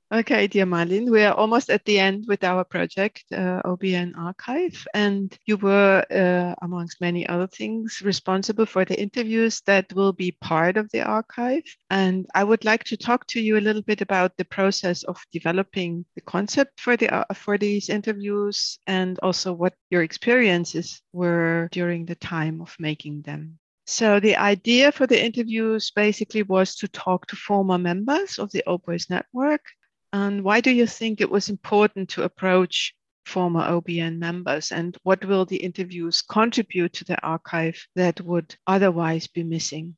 Okay, dear Marlin, we are almost at the end with our project, OBN Archive, and you were, amongst many other things, responsible for the interviews that will be part of the archive. And I would like to talk to you a little bit about the process of developing the concept for these interviews, and also what your experiences were during the time of making them. So the idea for the interviews basically was to talk to former members of the Old Boys Network. And why do you think it was important to approach former OBN members? And what will the interviews contribute to the archive that would otherwise be missing?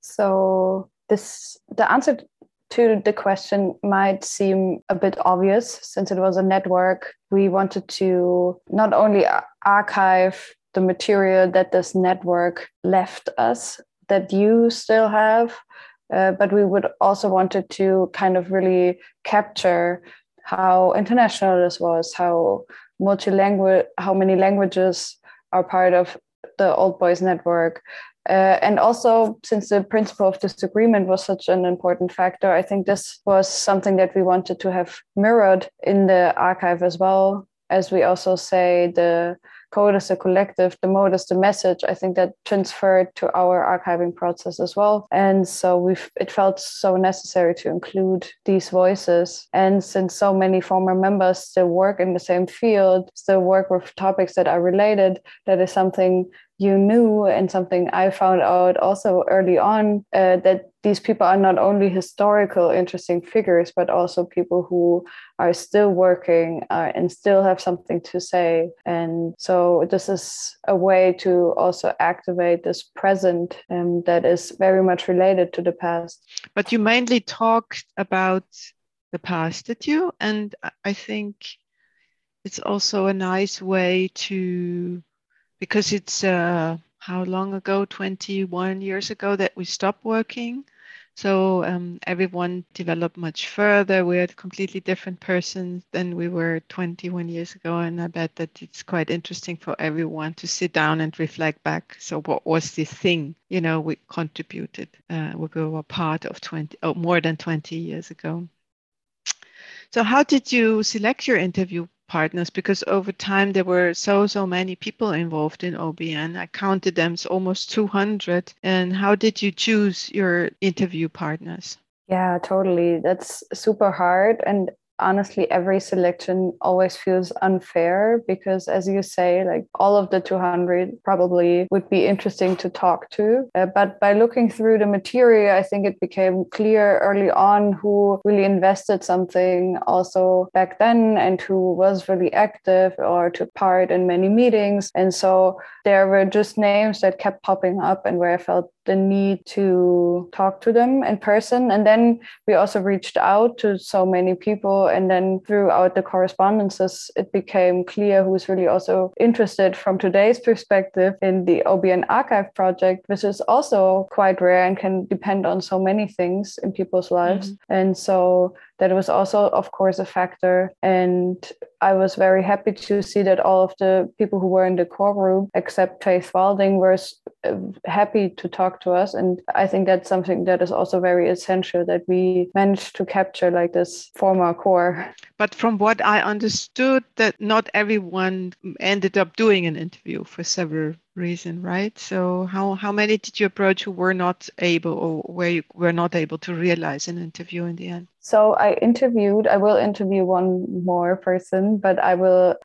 So the answer to the question might seem a bit obvious since it was a network. We wanted to not only archive the material that this network left us, that you still have, but we would also wanted to kind of really capture how international this was, how multi-language, how many languages are part of the Old Boys Network. And also, since the principle of disagreement was such an important factor, I think this was something that we wanted to have mirrored in the archive as well. As we also say, the code is a collective, the mode is the message. I think that transferred to our archiving process as well. And so it felt so necessary to include these voices. And since so many former members still work in the same field, still work with topics that are related, that is something you knew and something I found out also early on, that these people are not only historical interesting figures, but also people who are still working and still have something to say. And so this is a way to also activate this present that is very much related to the past. But you mainly talked about the past, did you? And I think it's also a nice way to, because it's how long ago, 21 years ago that we stopped working. So everyone developed much further. We are completely different persons than we were 21 years ago. And I bet that it's quite interesting for everyone to sit down and reflect back. So what was the thing, we contributed, we were part of more than 20 years ago. So how did you select your interview partners? Because over time there were so many people involved in OBN. I counted them, it's almost 200. And how did you choose your interview partners? Yeah, totally. That's super hard. And honestly, every selection always feels unfair because, as you say, like all of the 200 probably would be interesting to talk to. But by looking through the material, I think it became clear early on who really invested something also back then and who was really active or took part in many meetings. And so there were just names that kept popping up and where I felt the need to talk to them in person. And then we also reached out to so many people. And then throughout the correspondences, it became clear who was really also interested from today's perspective in the OBN archive project, which is also quite rare and can depend on so many things in people's lives. Mm-hmm. And so that was also, of course, a factor. And I was very happy to see that all of the people who were in the core group, except Faith Walding, were happy to talk to us. And I think that's something that is also very essential, that we managed to capture like this former core. But from what I understood, that not everyone ended up doing an interview for several reasons, right? So how many did you approach who were not able, or where you were not able to realize an interview in the end? So I will interview one more person, but I will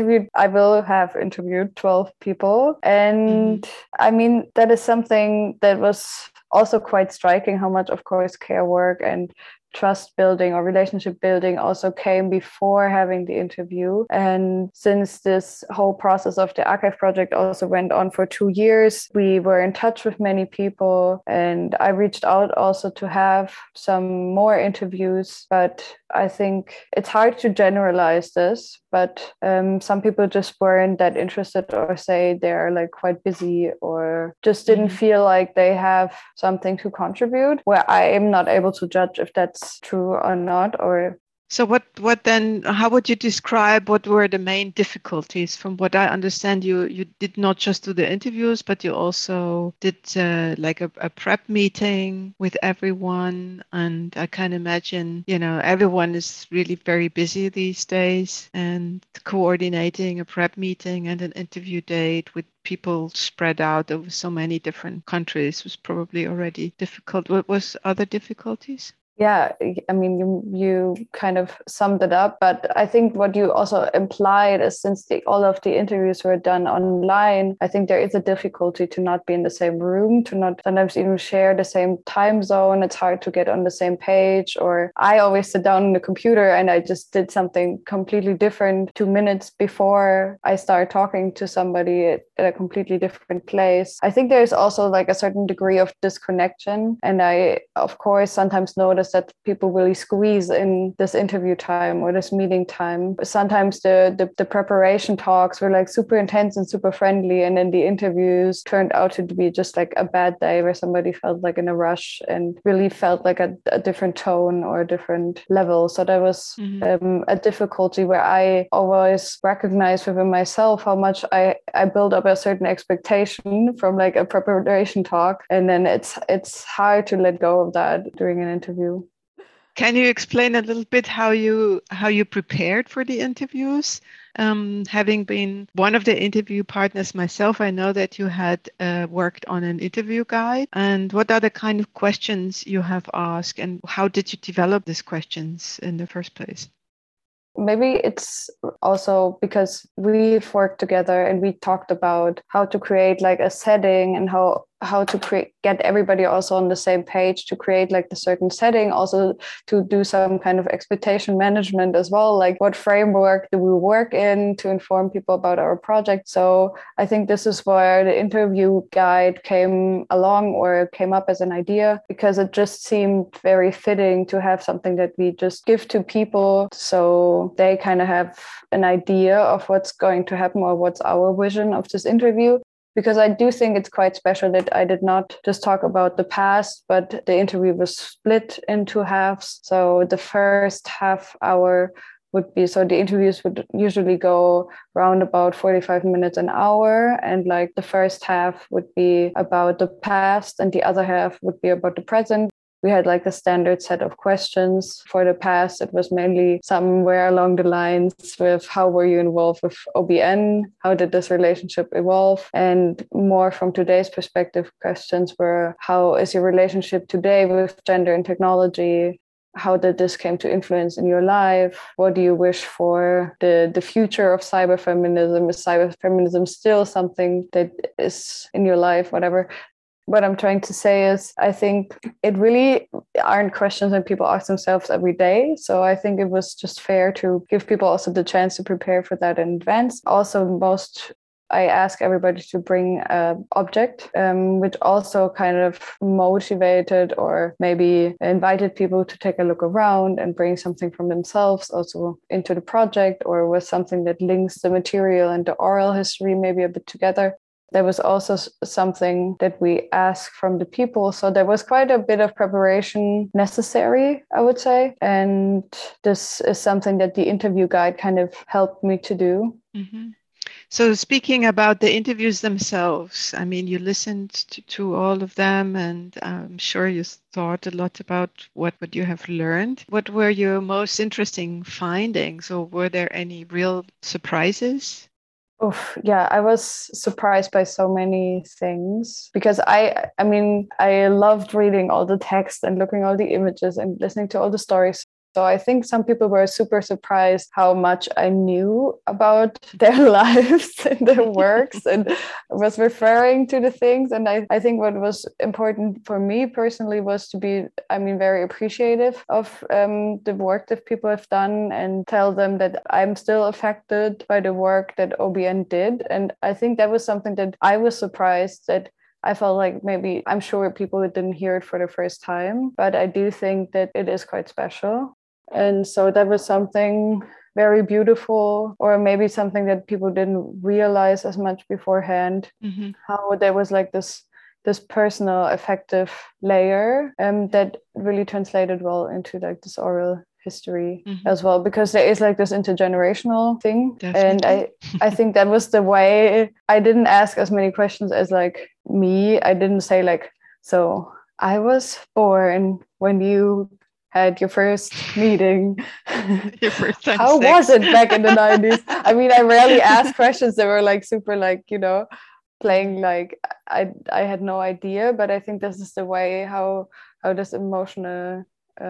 have interviewed 12 people. And I mean, that is something that was also quite striking, how much, of course, care work and trust building or relationship building also came before having the interview. And since this whole process of the archive project also went on for 2 years, we were in touch with many people, and I reached out also to have some more interviews. But I think it's hard to generalize this, but some people just weren't that interested, or say they're like quite busy, or just didn't feel like they have something to contribute, where I am not able to judge if that's true or not, or So what then, how would you describe what were the main difficulties? From what I understand, you did not just do the interviews, but you also did like a prep meeting with everyone. And I can imagine, everyone is really very busy these days, and coordinating a prep meeting and an interview date with people spread out over so many different countries was probably already difficult. What was other difficulties? Yeah, I mean, you kind of summed it up, but I think what you also implied is since all of the interviews were done online, I think there is a difficulty to not be in the same room, to not sometimes even share the same time zone. It's hard to get on the same page. Or I always sit down on the computer and I just did something completely different 2 minutes before I start talking to somebody at a completely different place. I think there's also like a certain degree of disconnection. And I, of course, sometimes notice that people really squeeze in this interview time or this meeting time. Sometimes the preparation talks were like super intense and super friendly, and then the interviews turned out to be just like a bad day where somebody felt like in a rush and really felt like a different tone or a different level. So that was a difficulty where I always recognize within myself how much I build up a certain expectation from like a preparation talk, and then it's hard to let go of that during an interview. Can you explain a little bit how you prepared for the interviews? Having been one of the interview partners myself, I know that you had worked on an interview guide. And what are the kind of questions you have asked, and how did you develop these questions in the first place? Maybe it's also because we've worked together and we talked about how to create like a setting and how to get everybody also on the same page to create like the certain setting, also to do some kind of expectation management as well, like what framework do we work in to inform people about our project. So I think this is where the interview guide came along or came up as an idea, because it just seemed very fitting to have something that we just give to people so they kind of have an idea of what's going to happen or what's our vision of this interview. Because I do think it's quite special that I did not just talk about the past, but the interview was split into halves. So the first half hour would be, so the interviews would usually go around about 45 minutes, an hour. And like the first half would be about the past and the other half would be about the present. We had like a standard set of questions. For the past, it was mainly somewhere along the lines with how were you involved with OBN? How did this relationship evolve? And more from today's perspective, questions were, how is your relationship today with gender and technology? How did this came to influence in your life? What do you wish for the future of cyberfeminism? Is cyberfeminism still something that is in your life? Whatever. What I'm trying to say is, I think it really aren't questions that people ask themselves every day. So I think it was just fair to give people also the chance to prepare for that in advance. Also, I ask everybody to bring an object, which also kind of motivated or maybe invited people to take a look around and bring something from themselves also into the project, or was something that links the material and the oral history maybe a bit together. There was also something that we asked from the people. So there was quite a bit of preparation necessary, I would say. And this is something that the interview guide kind of helped me to do. Mm-hmm. So speaking about the interviews themselves, I mean, you listened to all of them, and I'm sure you thought a lot about what you have learned. What were your most interesting findings, or were there any real surprises? Oof, yeah, I was surprised by so many things, because I mean, I loved reading all the text and looking at all the images and listening to all the stories. So I think some people were super surprised how much I knew about their lives and their works and was referring to the things. And I think what was important for me personally was to be, I mean, very appreciative of the work that people have done and tell them that I'm still affected by the work that OBN did. And I think that was something that I was surprised that I felt like maybe, I'm sure people didn't hear it for the first time, but I do think that it is quite special. And so that was something very beautiful, or maybe something that people didn't realize as much beforehand, how there was like this personal affective layer that really translated well into like this oral history as well, because there is like this intergenerational thing. Definitely. And I think that was the way. I didn't ask as many questions as like me. I didn't say like, so I was born when you had your first meeting. Your first time How sex. was it back in the 90s? I mean, I rarely asked questions that were like super like, playing like I had no idea. But I think this is the way how this emotional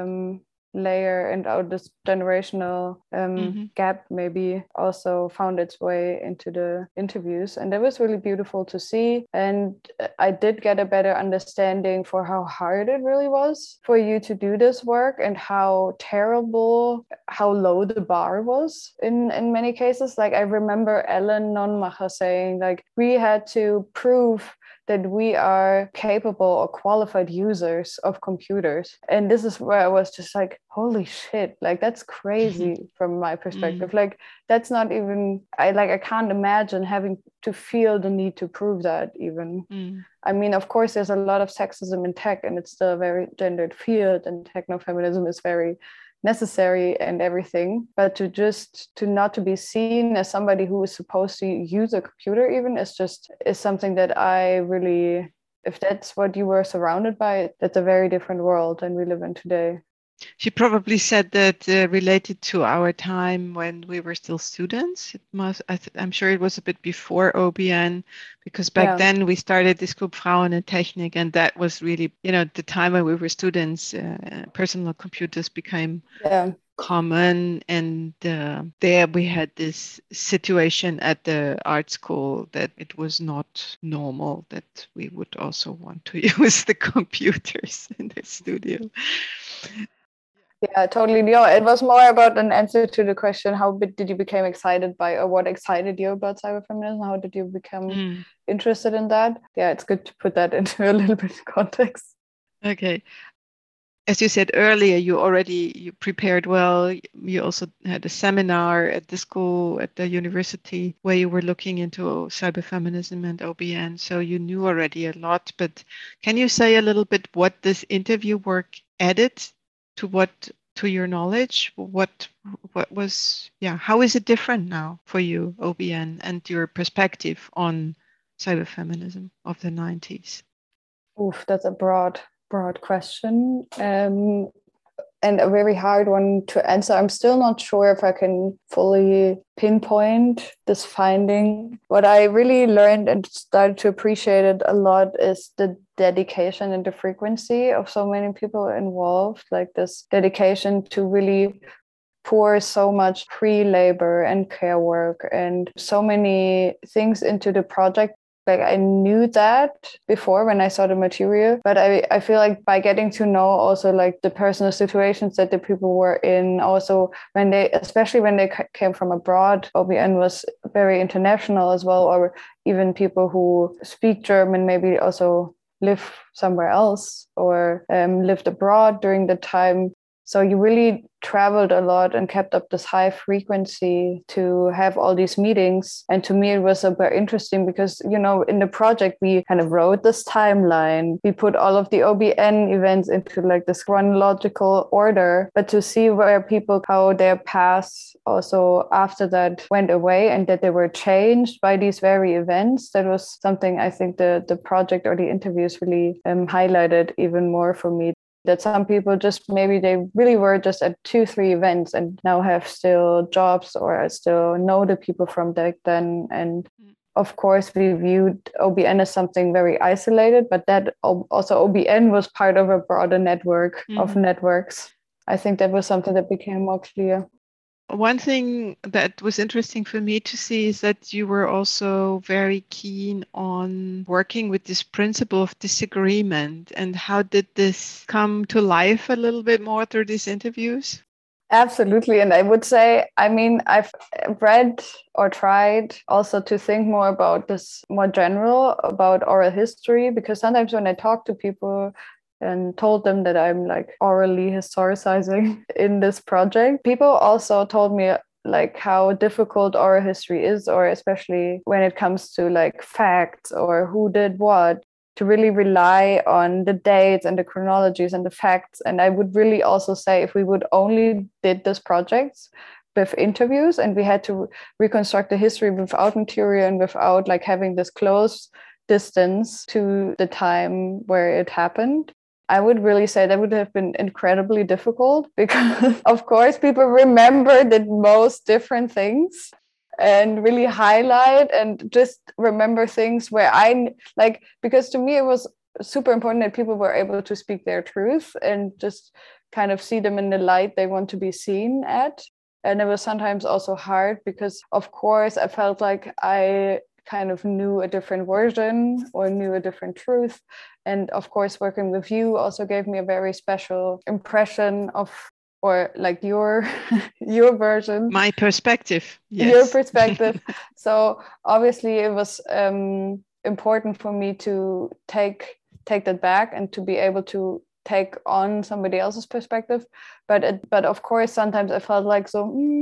layer and how this generational gap maybe also found its way into the interviews. And that was really beautiful to see. And I did get a better understanding for how hard it really was for you to do this work, and how terrible, how low the bar was in many cases. Like I remember Ellen Nonmacher saying like, we had to prove that we are capable or qualified users of computers. And this is where I was just like, holy shit, like that's crazy from my perspective. Like that's not even, I can't imagine having to feel the need to prove that even. I mean, of course, there's a lot of sexism in tech, and it's still a very gendered field, and technofeminism is very necessary and everything, but to not to be seen as somebody who is supposed to use a computer even is something that I really, if that's what you were surrounded by, that's a very different world than we live in today. She probably said that related to our time when we were still students. It must. I'm sure it was a bit before OBN, because back then we started this group Frauen in Technik, and that was really, the time when we were students. Personal computers became common, and there we had this situation at the art school that it was not normal that we would also want to use the computers in the studio. Yeah, totally. It was more about an answer to the question, how did you become excited by, or what excited you about cyberfeminism? How did you become interested in that? Yeah, it's good to put that into a little bit of context. Okay. As you said earlier, you prepared well. You also had a seminar at the school, at the university, where you were looking into cyberfeminism and OBN. So you knew already a lot. But can you say a little bit what this interview work added to your knowledge? What was, how is it different now for you, OBN, and your perspective on cyberfeminism of the 90s? Oof, that's a broad question. And a very hard one to answer. I'm still not sure if I can fully pinpoint this finding. What I really learned and started to appreciate it a lot is the dedication and the frequency of so many people involved, like this dedication to really pour so much pre-labor and care work and so many things into the project. Like I knew that before when I saw the material, but I feel like by getting to know also like the personal situations that the people were in, also especially when they came from abroad, OBN was very international as well, or even people who speak German maybe also live somewhere else or lived abroad during the time. So you really traveled a lot and kept up this high frequency to have all these meetings. And to me, it was super interesting because, in the project, we kind of wrote this timeline. We put all of the OBN events into like this chronological order, but to see where people, how their paths also after that went away and that they were changed by these very events, that was something I think the project or the interviews really highlighted even more for me. That some people just maybe they really were just at 2-3 events and now have still jobs or still know the people from back then. And of course, we viewed OBN as something very isolated, but that also OBN was part of a broader network of networks. I think that was something that became more clear. One thing that was interesting for me to see is that you were also very keen on working with this principle of disagreement. And how did this come to life a little bit more through these interviews? Absolutely. And I would say, I've read or tried also to think more about this more general about oral history, because sometimes when I talk to people and told them that I'm like orally historicizing in this project, people also told me like how difficult oral history is, or especially when it comes to like facts or who did what, to really rely on the dates and the chronologies and the facts. And I would really also say, if we would only did this project with interviews and we had to reconstruct the history without material and without like having this close distance to the time where it happened, I would really say that would have been incredibly difficult, because of course people remember the most different things and really highlight and just remember things where I like, because to me it was super important that people were able to speak their truth and just kind of see them in the light they want to be seen at. And it was sometimes also hard because of course I felt like I kind of knew a different version or knew a different truth. And of course, working with you also gave me a very special impression of, or like your your version, my perspective. Yes. Your perspective. So obviously it was important for me to take that back and to be able to take on somebody else's perspective. But of course, sometimes I felt like,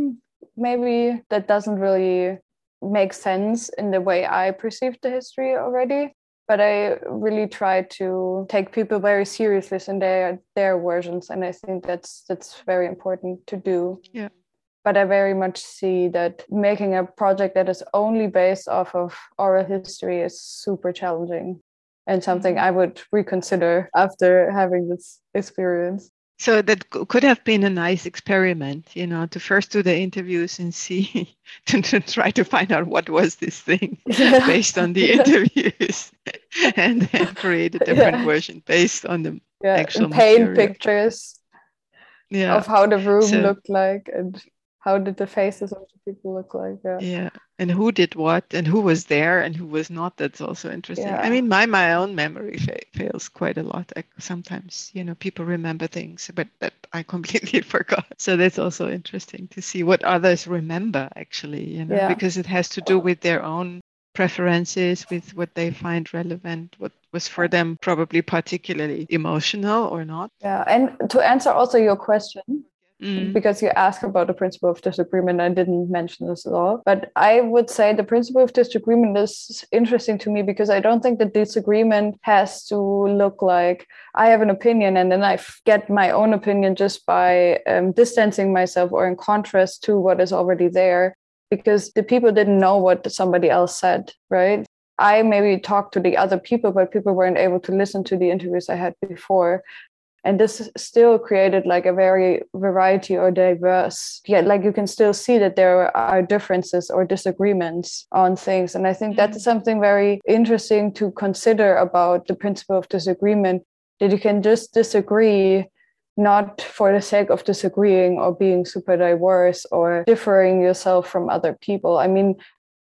maybe that doesn't really make sense in the way I perceived the history already. But I really try to take people very seriously in their versions, and I think that's very important to do. Yeah. But I very much see that making a project that is only based off of oral history is super challenging, and something I would reconsider after having this experience. So that could have been a nice experiment, to first do the interviews and see, to try to find out what was this thing based on the interviews, and then create a different version based on the actual and paint material. Pictures of how the room looked like and how did the faces of the people look like. Yeah. And who did what and who was there and who was not. That's also interesting. I mean, my own memory fails quite a lot. Sometimes, people remember things, but that I completely forgot. So that's also interesting to see what others remember, actually, because it has to do with their own preferences, with what they find relevant, what was for them probably particularly emotional or not. Yeah. And to answer also your question, because you asked about the principle of disagreement, I didn't mention this at all. But I would say the principle of disagreement is interesting to me because I don't think the disagreement has to look like I have an opinion and then I get my own opinion just by distancing myself or in contrast to what is already there, because the people didn't know what somebody else said, right? I maybe talked to the other people, but people weren't able to listen to the interviews I had before. And this still created like a very variety or diverse, like you can still see that there are differences or disagreements on things. And I think that is something very interesting to consider about the principle of disagreement, that you can just disagree, not for the sake of disagreeing or being super diverse or differing yourself from other people. I mean,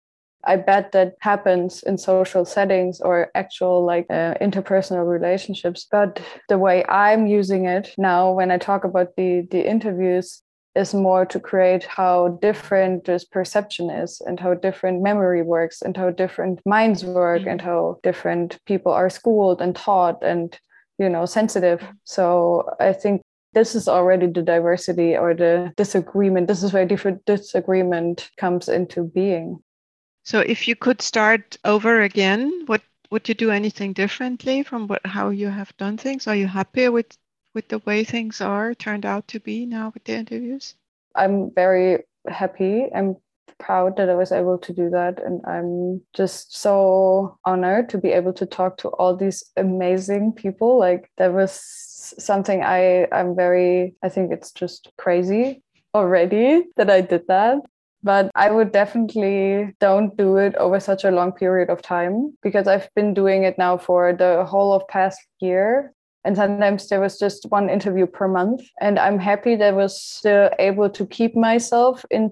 I bet that happens in social settings or actual interpersonal relationships. But the way I'm using it now when I talk about the interviews is more to create how different this perception is and how different memory works and how different minds work and how different people are schooled and taught and, sensitive. So I think this is already the diversity or the disagreement. This is where different disagreement comes into being. So if you could start over again, would you do anything differently from how you have done things? Are you happy with the way things turned out to be now with the interviews? I'm very happy. I'm proud that I was able to do that. And I'm just so honored to be able to talk to all these amazing people. Like that was something I think it's just crazy already that I did that. But I would definitely don't do it over such a long period of time, because I've been doing it now for the whole of past year. And sometimes there was just one interview per month. And I'm happy that I was still able to keep myself my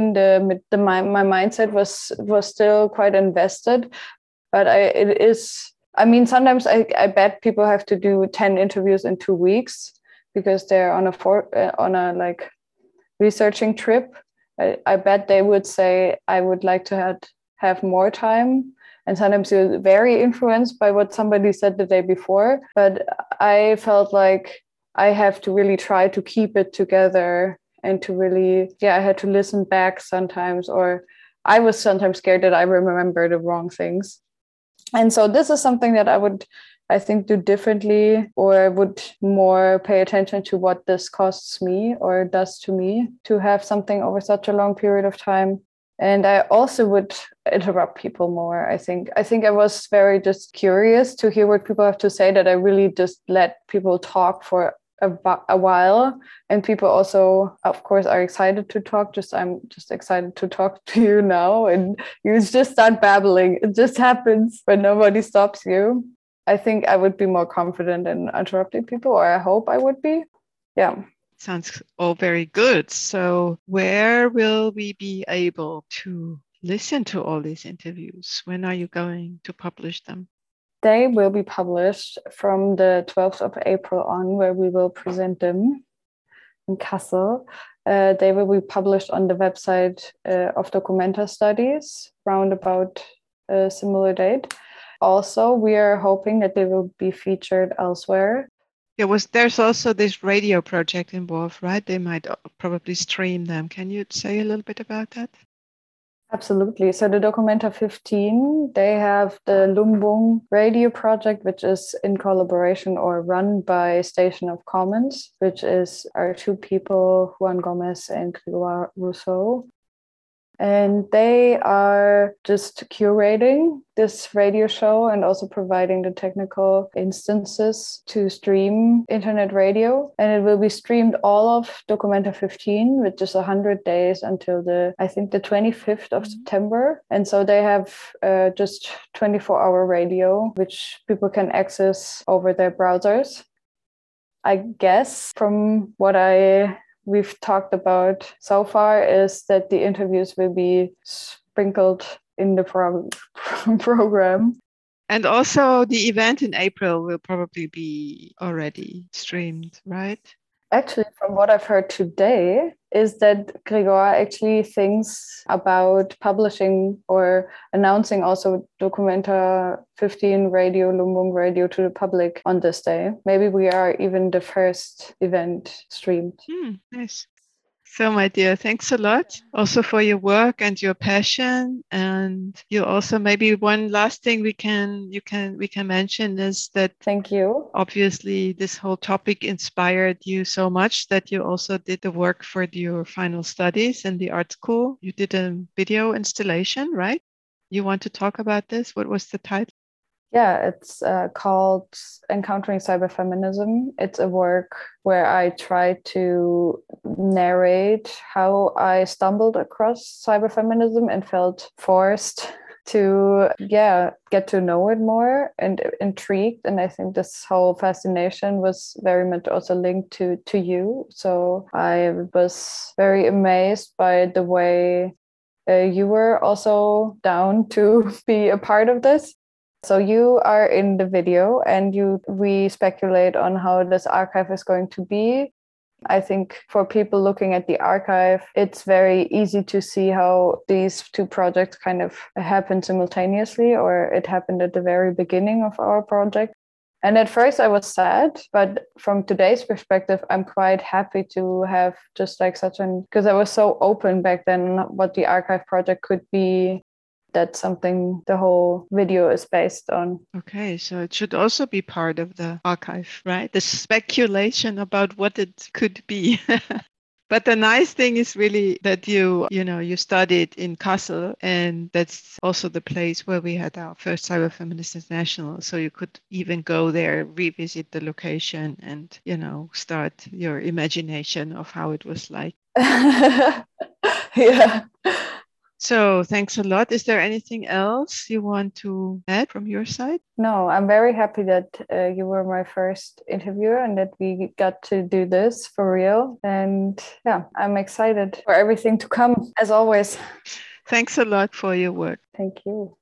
mindset was still quite invested. But sometimes I bet people have to do 10 interviews in 2 weeks because they're on a researching trip. I bet they would say, I would like to have more time. And sometimes you're very influenced by what somebody said the day before. But I felt like I have to really try to keep it together and to really, I had to listen back sometimes, or I was sometimes scared that I remember the wrong things. And so this is something that I would I think, do differently, or would more pay attention to what this costs me or does to me to have something over such a long period of time. And I also would interrupt people more. I think I was very just curious to hear what people have to say, that I really just let people talk for a while. And people also, of course, are excited to talk. I'm just excited to talk to you now. And you just start babbling. It just happens when nobody stops you. I think I would be more confident in interrupting people, or I hope I would be. Yeah. Sounds all very good. So where will we be able to listen to all these interviews? When are you going to publish them? They will be published from the 12th of April on, where we will present them in Kassel. They will be published on the website of Documenta Studies round about a similar date. Also, we are hoping that they will be featured elsewhere. There's also this radio project involved, right? They might probably stream them. Can you say a little bit about that? Absolutely. So the Documenta 15, they have the Lumbung radio project, which is in collaboration or run by Station of Commons, which is our two people, Juan Gomez and Grégoire Rousseau. And they are just curating this radio show and also providing the technical instances to stream internet radio. And it will be streamed all of Documenta 15, which is 100 days until the 25th of September. And so they have just 24-hour radio, which people can access over their browsers. I guess from what we've talked about so far is that the interviews will be sprinkled in the program. And also the event in April will probably be already streamed, right? Actually, from what I've heard today, is that Grégoire actually thinks about publishing or announcing also Documenta 15 radio, Lumbung radio to the public on this day. Maybe we are even the first event streamed. Nice. So, my dear, thanks a lot also for your work and your passion. And you also, maybe one last thing we can mention is that, thank you. Obviously, this whole topic inspired you so much that you also did the work for your final studies in the art school. You did a video installation, right? You want to talk about this? What was the title? Yeah, it's called Encountering Cyberfeminism. It's a work where I try to narrate how I stumbled across cyberfeminism and felt forced to get to know it more and intrigued. And I think this whole fascination was very much also linked to you. So I was very amazed by the way you were also down to be a part of this. So you are in the video and we speculate on how this archive is going to be. I think for people looking at the archive, it's very easy to see how these two projects kind of happen simultaneously, or it happened at the very beginning of our project. And at first I was sad, but from today's perspective, I'm quite happy to have just like because I was so open back then what the archive project could be. That's something the whole video is based on. Okay, so it should also be part of the archive, right? The speculation about what it could be. But the nice thing is really that you studied in Kassel, and that's also the place where we had our first Cyberfeminist International. So you could even go there, revisit the location, and start your imagination of how it was like. Yeah. So thanks a lot. Is there anything else you want to add from your side? No, I'm very happy that you were my first interviewer and that we got to do this for real. And yeah, I'm excited for everything to come, as always. Thanks a lot for your work. Thank you.